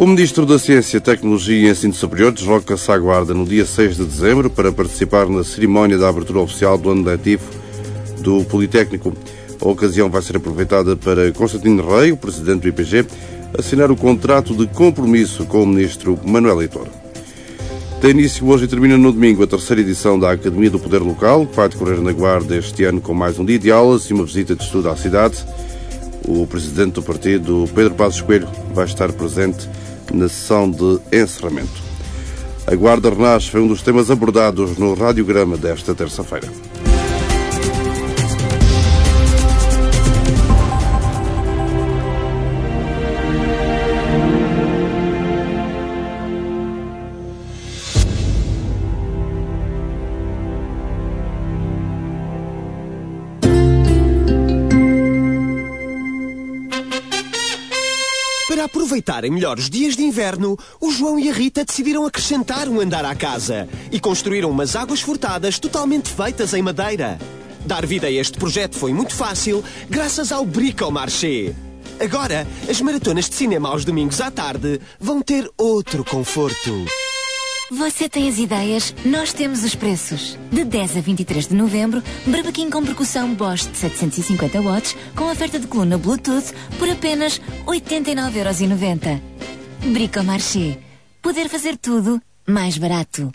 O Ministro da Ciência, Tecnologia e Ensino Superior desloca-se à Guarda no dia 6 de dezembro para participar na cerimónia da abertura oficial do ano letivo do Politécnico. A ocasião vai ser aproveitada para Constantino Rei, o Presidente do IPG, assinar o contrato de compromisso com o Ministro Manuel Leitor. Tem início hoje e termina no domingo a terceira edição da Academia do Poder Local, que vai decorrer na Guarda este ano com mais um dia de aulas e uma visita de estudo à cidade. O Presidente do partido, Pedro Passos Coelho, vai estar presente na sessão de encerramento. A Guarda renasce foi um dos temas abordados no radiograma desta terça-feira. Para aproveitarem melhor os dias de inverno, o João e a Rita decidiram acrescentar um andar à casa e construíram umas águas furtadas totalmente feitas em madeira. Dar vida a este projeto foi muito fácil, graças ao Bricomarché. Agora, as maratonas de cinema aos domingos à tarde vão ter outro conforto. Você tem as ideias, nós temos os preços. De 10 a 23 de novembro, barbequim com percussão Bosch de 750 watts com oferta de coluna Bluetooth por apenas 89,90€. Bricomarché. Poder fazer tudo mais barato.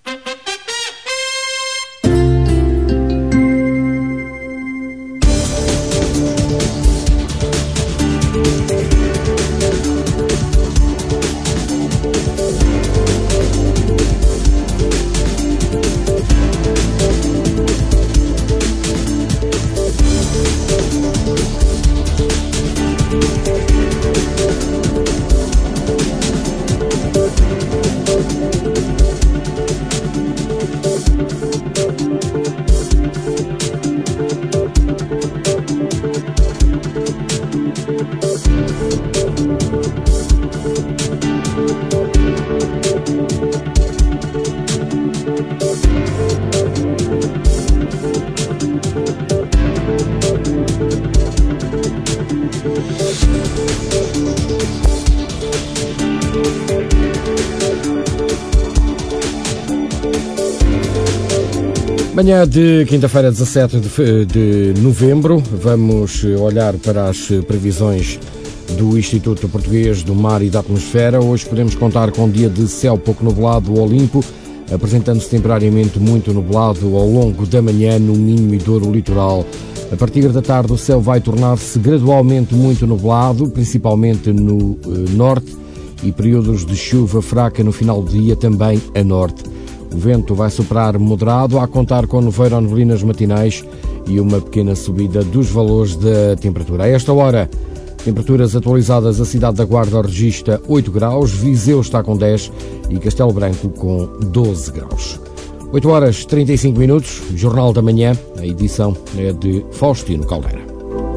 Manhã de quinta-feira, 17 de novembro, vamos olhar para as previsões do Instituto Português do Mar e da Atmosfera. Hoje podemos contar com um dia de céu pouco nublado ou limpo, apresentando-se temporariamente muito nublado ao longo da manhã no Minho e Douro litoral. A partir da tarde o céu vai tornar-se gradualmente muito nublado, principalmente no norte, e períodos de chuva fraca no final do dia também a norte. O vento vai soprar moderado, a contar com nevoeiro ou neblinas matinais e uma pequena subida dos valores da temperatura. A esta hora, temperaturas atualizadas, a cidade da Guarda registra 8 graus, Viseu está com 10 e Castelo Branco com 12 graus. 8 horas 35 minutos, Jornal da Manhã, a edição é de Faustino Caldeira.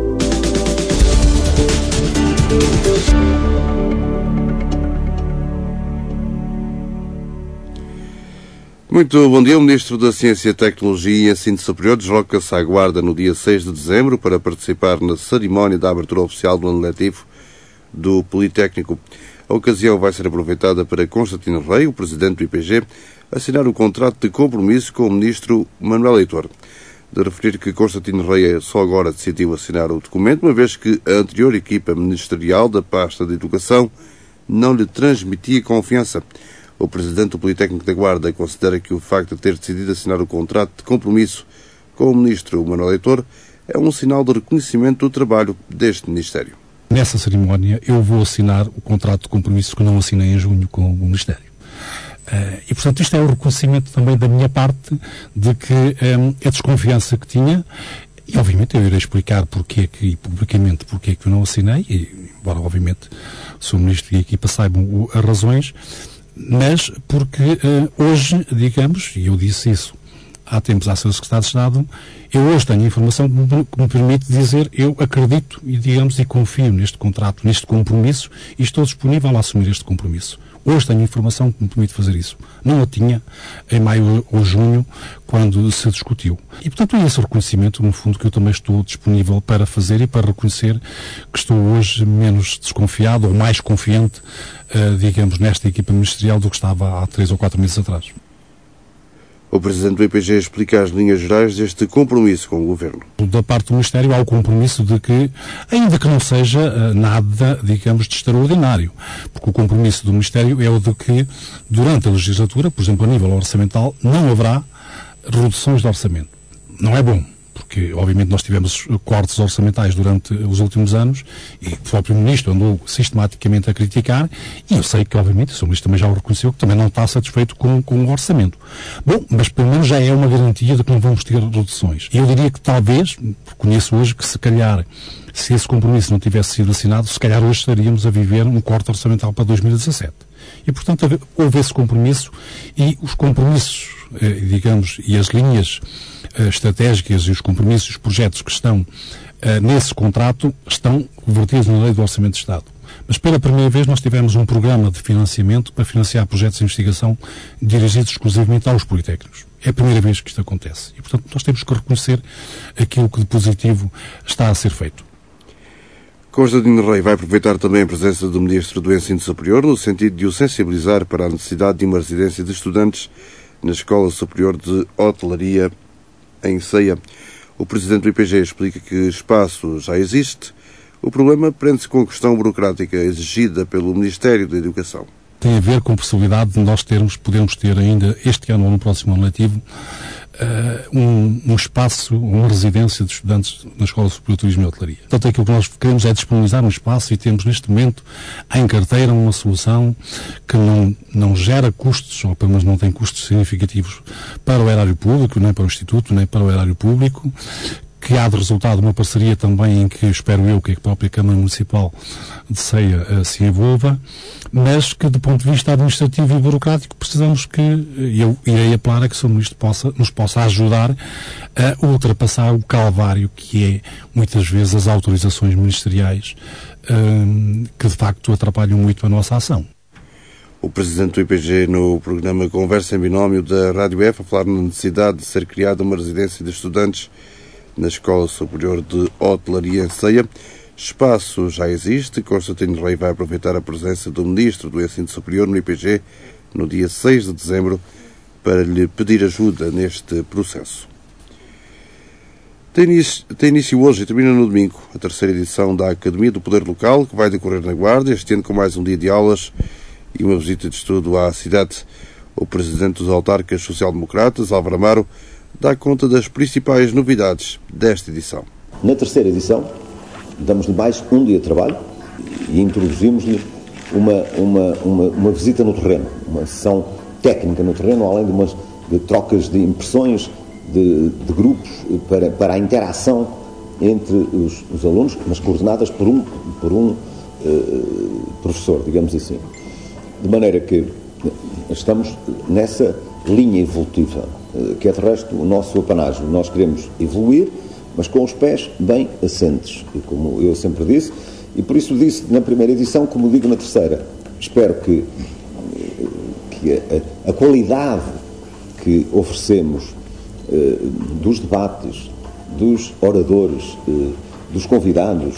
Muito bom dia. O Ministro da Ciência, Tecnologia e Ensino Superior desloca-se à Guarda no dia 6 de dezembro para participar na cerimónia da abertura oficial do ano letivo do Politécnico. A ocasião vai ser aproveitada para Constantino Rei, o Presidente do IPG, assinar o contrato de compromisso com o Ministro Manuel Leitor. De referir que Constantino Rei só agora decidiu assinar o documento, uma vez que a anterior equipa ministerial da pasta de Educação não lhe transmitia confiança. O Presidente do Politécnico da Guarda considera que o facto de ter decidido assinar o contrato de compromisso com o Ministro Manuel Leitor é um sinal de reconhecimento do trabalho deste Ministério. Nessa cerimónia eu vou assinar o contrato de compromisso que não assinei em junho com o Ministério. E, portanto, isto é o reconhecimento também da minha parte de que a desconfiança que tinha, e obviamente eu irei explicar porque é que, e publicamente, porque é que eu não assinei, e, embora obviamente o Sr. Ministro e a equipa saibam as razões, mas porque hoje, digamos, e eu disse isso há tempos à Sra. Secretária de Estado, eu hoje tenho informação que me permite dizer eu acredito e, digamos, e confio neste contrato, neste compromisso, e estou disponível a assumir este compromisso. Hoje tenho informação que me permite fazer isso. Não a tinha em maio ou junho, quando se discutiu. E, portanto, é esse reconhecimento, no fundo, que eu também estou disponível para fazer e para reconhecer que estou hoje menos desconfiado ou mais confiante, digamos, nesta equipa ministerial do que estava há 3 ou 4 meses atrás. O Presidente do IPG explica as linhas gerais deste compromisso com o Governo. Da parte do Ministério há o compromisso de que, ainda que não seja nada, digamos, de extraordinário, porque o compromisso do Ministério é o de que, durante a legislatura, por exemplo, a nível orçamental, não haverá reduções de orçamento. Não é bom, porque, obviamente, nós tivemos cortes orçamentais durante os últimos anos e o próprio Ministro andou sistematicamente a criticar e eu sei que, obviamente, o Sr. Ministro também já o reconheceu, que também não está satisfeito com o orçamento. Bom, mas pelo menos já é uma garantia de que não vamos ter reduções. E eu diria que talvez, reconheço hoje que se calhar, se esse compromisso não tivesse sido assinado, se calhar hoje estaríamos a viver um corte orçamental para 2017. E, portanto, houve esse compromisso e os compromissos, digamos, e as linhas estratégicas e os compromissos, os projetos que estão nesse contrato estão convertidos na Lei do Orçamento de Estado. Mas pela primeira vez nós tivemos um programa de financiamento para financiar projetos de investigação dirigidos exclusivamente aos politécnicos. É a primeira vez que isto acontece. E, portanto, nós temos que reconhecer aquilo que de positivo está a ser feito. Constantino Rei vai aproveitar também a presença do Ministro do Ensino Superior no sentido de o sensibilizar para a necessidade de uma residência de estudantes na Escola Superior de Hotelaria em Ceia. O Presidente do IPG explica que espaço já existe. O problema prende-se com a questão burocrática exigida pelo Ministério da Educação. Tem a ver com a possibilidade de nós podermos ter ainda este ano ou no próximo ano letivo um espaço, uma residência de estudantes na Escola Superior de Turismo e Hotelaria. Portanto, aquilo que nós queremos é disponibilizar um espaço e temos neste momento em carteira uma solução que não gera custos, ou pelo menos não tem custos significativos para o erário público, nem para o Instituto, nem para o erário público, que há de resultado uma parceria também em que espero eu que a própria Câmara Municipal de Ceia se envolva, mas que do ponto de vista administrativo e burocrático precisamos que, eu irei apelar a que o Sr. Ministro nos possa ajudar a ultrapassar o calvário que é muitas vezes as autorizações ministeriais que de facto atrapalham muito a nossa ação. O Presidente do IPG no programa Conversa em Binómio da Rádio F a falar na necessidade de ser criada uma residência de estudantes na Escola Superior de Hotelaria em Ceia. Espaço já existe. Constantino Rei vai aproveitar a presença do Ministro do Ensino Superior no IPG no dia 6 de dezembro para lhe pedir ajuda neste processo. Tem início hoje e termina no domingo a terceira edição da Academia do Poder Local, que vai decorrer na Guarda, este ano com mais um dia de aulas e uma visita de estudo à cidade. O Presidente dos Autarcas Social-Democratas, Álvaro Amaro, dá conta das principais novidades desta edição. Na terceira edição, damos-lhe mais um dia de trabalho e introduzimos-lhe uma visita no terreno, uma sessão técnica no terreno, além de trocas de impressões de grupos para a interação entre os alunos, mas coordenadas por um professor, digamos assim. De maneira que estamos nessa linha evolutiva, que é de resto o nosso apanágio. Nós queremos evoluir, mas com os pés bem assentes, como eu sempre disse, e por isso disse na primeira edição, como digo na terceira. Espero que a qualidade que oferecemos dos debates, dos oradores, dos convidados,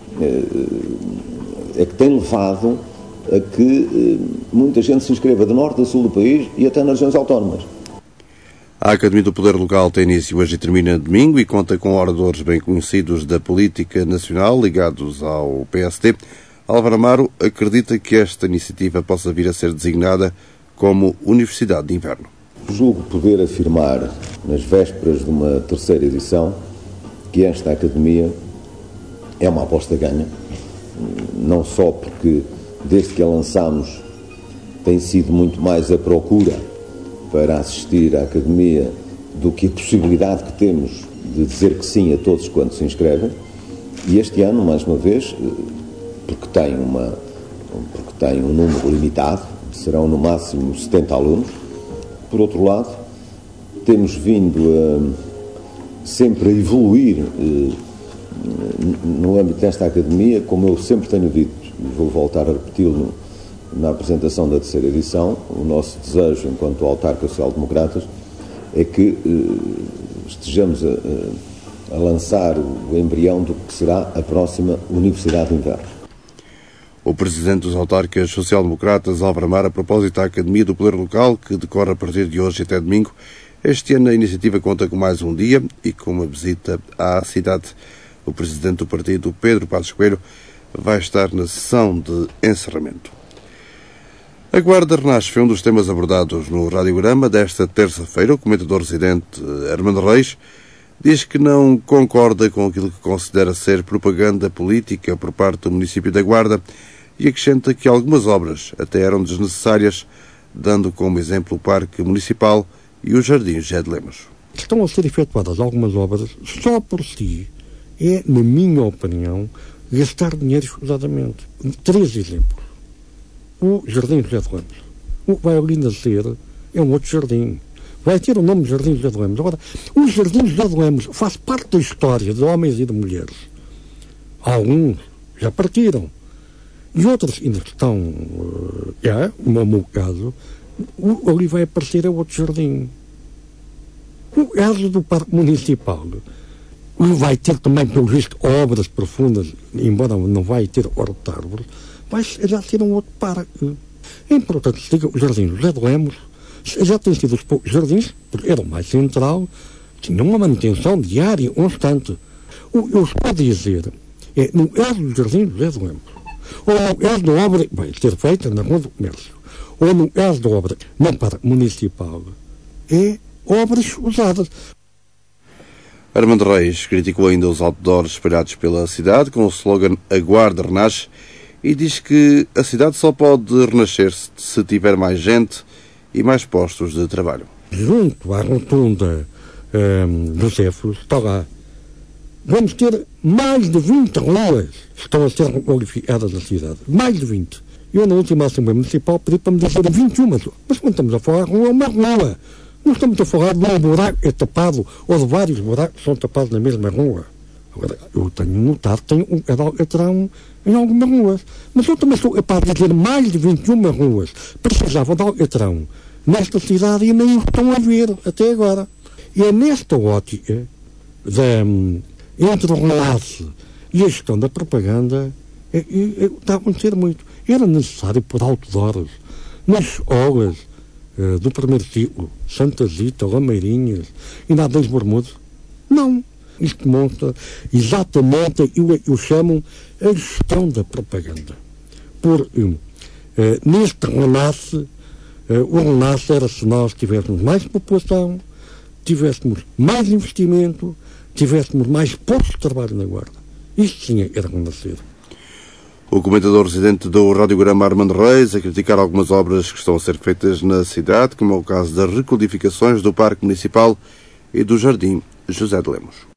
é que tem levado a que muita gente se inscreva do norte a sul do país e até nas regiões autónomas. A Academia do Poder Local tem início hoje e termina domingo e conta com oradores bem conhecidos da política nacional ligados ao PSD. Álvaro Amaro acredita que esta iniciativa possa vir a ser designada como Universidade de Inverno. Julgo poder afirmar, nas vésperas de uma terceira edição, que esta Academia é uma aposta ganha, não só porque desde que a lançámos tem sido muito mais a procura para assistir à Academia do que a possibilidade que temos de dizer que sim a todos quando se inscrevem, e este ano, mais uma vez, porque tem um número limitado, serão no máximo 70 alunos. Por outro lado, temos vindo sempre a evoluir no âmbito desta Academia, como eu sempre tenho dito, e vou voltar a repeti-lo na apresentação da terceira edição, o nosso desejo, enquanto autarca social-democratas, é que estejamos a lançar o embrião do que será a próxima Universidade de Inverno. O presidente dos autarcas social-democratas, Álvaro Amar, a propósito da Academia do Poder Local, que decorre a partir de hoje até domingo. Este ano a iniciativa conta com mais um dia e com uma visita à cidade. O presidente do partido, Pedro Passos Coelho, vai estar na sessão de encerramento. A Guarda renasce foi um dos temas abordados no radiograma desta terça-feira. O comentador residente Armando Reis diz que não concorda com aquilo que considera ser propaganda política por parte do município da Guarda e acrescenta que algumas obras até eram desnecessárias, dando como exemplo o Parque Municipal e os Jardins José de Lemos. Estão a ser efetuadas algumas obras só por si. É, na minha opinião, gastar dinheiro escusadamente. 3 exemplos. O Jardim José de Lemos. O que vai ali nascer é um outro jardim. Vai ter o nome de Jardim José de Lemos. Agora, o Jardim José de Lemos faz parte da história de homens e de mulheres. Alguns já partiram. E outros ainda estão, no meu caso, ali vai aparecer outro jardim. O caso do Parque Municipal vai ter também, pelo visto, obras profundas, embora não vai ter horta de árvores, vai já ser um outro parque. É importante que o Jardim José de Lemos já tem sido os poucos jardins, porque era o mais central, tinha uma manutenção diária constante. O que eu estou a dizer é, no caso do Jardim José de Lemos, ou no caso da obra que vai ser feita na Rua do Comércio, ou no caso da obra no Parque Municipal, é obras usadas. Armando Reis criticou ainda os outdoors espalhados pela cidade com o slogan A Guarda renasce e diz que a cidade só pode renascer se tiver mais gente e mais postos de trabalho. Junto à rotunda dos Céfalos, está lá. Vamos ter mais de 20 ruas que estão a ser requalificadas na cidade. Mais de 20. Eu, na última Assembleia Municipal, pedi para me dizer 21, mas quando estamos a falar de uma rua, não estamos a falar de um buraco que é tapado ou de vários buracos que são tapados na mesma rua. Agora, eu tenho notado que tem um canal lateral em algumas ruas. Mas eu também sou capaz de dizer mais de 21 ruas precisavam de alcatrão nesta cidade e nem o estão a ver até agora. E é nesta ótica entre o relato e a gestão da propaganda está a acontecer muito. Era necessário pôr outdoors nas escolas do primeiro ciclo, Santa Zita, Lameirinhas e na Adães Bermudes. Não. Isto demonstra exatamente aquilo que eu chamo a gestão da propaganda. Porque neste renasce, o renasce era se nós tivéssemos mais população, tivéssemos mais investimento, tivéssemos mais postos de trabalho na Guarda. Isto sim era renascer. O comentador residente do radiograma Armando Reis a criticar algumas obras que estão a ser feitas na cidade, como é o caso das recodificações do Parque Municipal e do Jardim José de Lemos.